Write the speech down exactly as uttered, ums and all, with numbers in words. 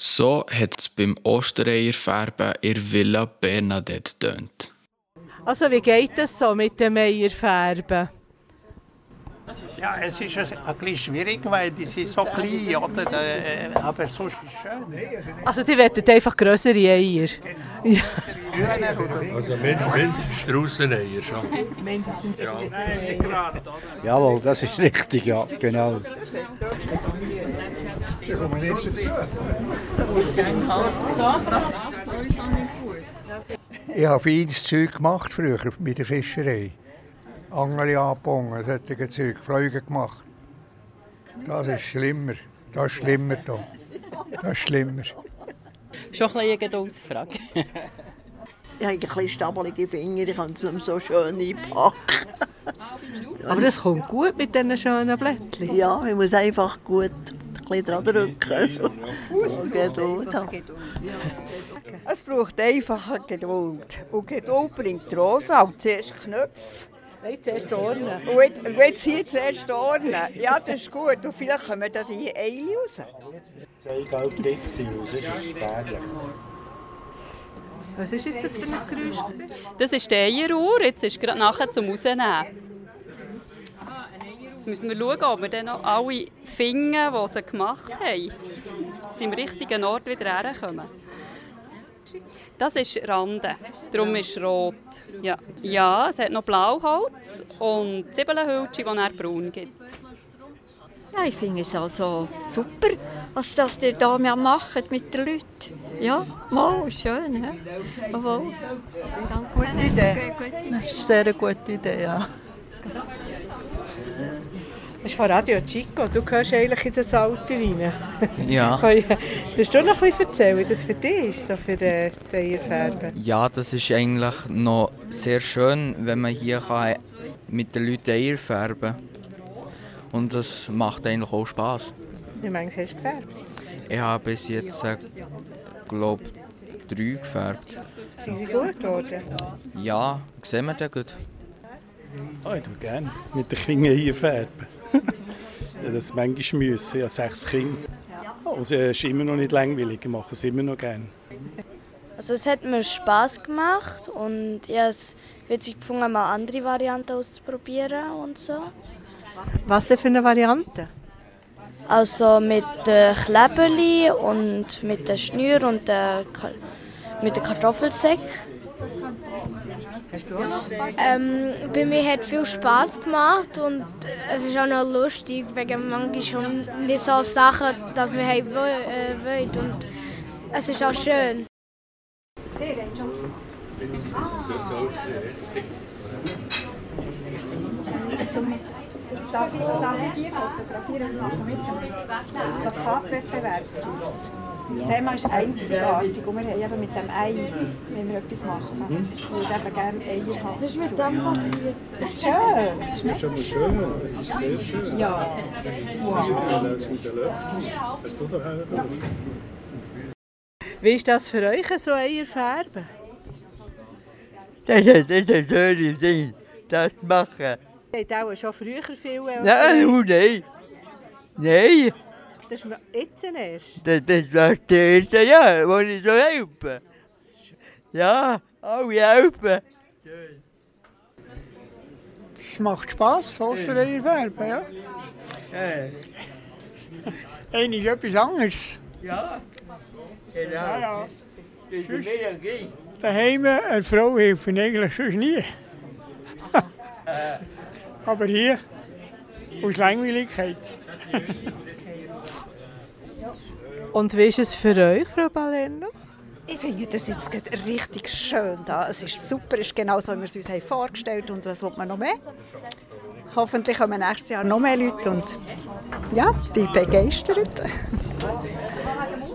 So hat es beim Ostereierfärben in der Villa Bernadette getönt. Also wie geht das so mit dem Eierfärben? Ja, es ist ein, ein bisschen schwierig, weil die sind so klein, oder? Äh, aber sonst ist es schön. Also die wollen einfach grössere Eier? Ja. Also mindestens Straußeneier schon. Mindestens Straußeneier. Jawohl, das ist richtig, ja, genau. Ich komme nicht dazu. Ich habe vieles Zeug gemacht früher mit der Fischerei. Angel angebunden, solche Zeug, Freude gemacht. Das ist schlimmer. Das ist schlimmer da. Das ist schlimmer. Schon ein bisschen eine Geduldsfrage. Ich habe ein bisschen stabelige Finger, ich kann es nicht so schön einpacken. Aber das kommt gut mit diesen schönen Blättchen. Ja, man muss einfach gut ein bisschen dran drücken. Und Geduld haben. Es braucht einfach Geduld. Und Geduld bringt Rosa auch zuerst Knöpfe. Nein, zuerst Dornen. Und jetzt, und jetzt hier zuerst Dornen. Ja, das ist gut. Und vielleicht kommen da die Eile raus. Zeigelblick sein, das ist gefährlich. Was ist das für ein Geräusch? Das ist die Eieruhr, jetzt ist gerade nachher zum Rausnehmen. Jetzt müssen wir schauen, ob wir dann noch alle finden, die sie gemacht haben, dass sie am richtigen Ort wieder herkommen. Das ist Rande, darum ist es rot. Ja. ja, es hat noch Blauholz und Zwiebelhülsche, die dann braun gibt. Ja, ich finde es also super, was das ihr da macht mit den Leuten. Ja, mal, schön. Ja. Oh, Gute Idee. Das ist eine sehr gute Idee, ja. Das ist von Radio Chico. Du gehörst eigentlich in das Alter rein. Ja. Kannst du noch ein bisschen erzählen, wie das für dich ist, so für die Eierfärben? Ja, das ist eigentlich noch sehr schön, wenn man hier kann mit den Leuten Eier färben kann. Und das macht eigentlich auch Spass. Wie manchmal hast du gefärbt? Ich habe bis jetzt, äh, glaube ich, drei gefärbt. Sind sie gut geworden? Ja, sehen wir das gut. Oh, ich tue gerne mit den Kindern Eier färben. Ja, das manchmal müssen. Ich habe sechs Kinder. Also, es ist immer noch nicht langweilig, ich mache es immer noch gerne. Also es hat mir Spass gemacht und ich habe es witzig gefunden, mal andere Varianten auszuprobieren und so. Was denn für eine Variante? Also mit den Klebeli und mit den Schnür und den Ka- mit den Kartoffelsäck. Hast du auch ähm, Bei mir hat es viel Spass gemacht und es ist auch noch lustig, wegen manchmal schon nicht so Sachen, dass wir haben wollen und es ist auch schön. Darf ich, darf ich die fotografieren und machen mit dem Plakatwettbewerb? Das Thema ist einzigartig und wir haben eben mit dem Ei, wenn wir etwas machen, ich würde eben gerne Eier haben. Was ist mit dem passiert? Das ist schön. Das ist schon mal schön, das ist sehr schön. Ja. Wow. Das ist mit den Löffeln. Das ist so daher. Wie ist das für euch, so Eierfärben? Das ist ein schönes Ding, das machen. Ihr habt auch schon früher viel... Nein, oh nein. Nein. Das ist noch jetzt erst? Das, das war das erste Jahr, wo ich so helfe. Ja, alle helfen. Es macht Spass, Ostereier färben, ja. Hey. Einer ist etwas anderes. Ja, genau. Ja, ja. Das ist mir okay. Daheim, eine Frau hilft eigentlich schon nie. Aber hier, aus Langweiligkeit. Und wie ist es für euch, Frau Balerno? Ich finde das jetzt richtig schön da. Es ist super, es ist genau so, wie wir es uns haben vorgestellt haben. Und was will man noch mehr? Hoffentlich kommen nächstes Jahr noch mehr Leute und ja, bin begeistert.